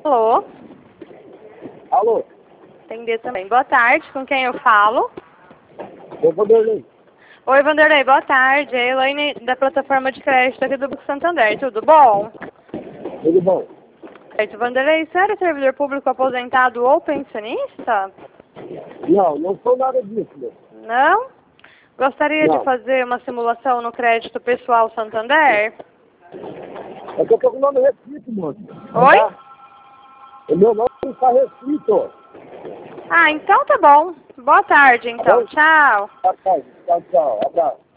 Alô? Alô? Atender também. Boa tarde, com quem eu falo? Eu Vanderlei. Oi, Vanderlei, boa tarde. É a Elaine da plataforma de crédito aqui do Banco Santander. Tudo bom? Tudo bom? Certo, Vanderlei, você era servidor público aposentado ou pensionista? Não, não sou nada disso, meu. Não? Gostaria de Não. fazer uma simulação no crédito pessoal Santander? É que eu tô com o nome restrito, moço. Oi? Tá? O meu nome está restrito. Ah, então tá bom. Boa tarde, então. Tá bom? Tchau. Tá, tchau, tchau. Abraço.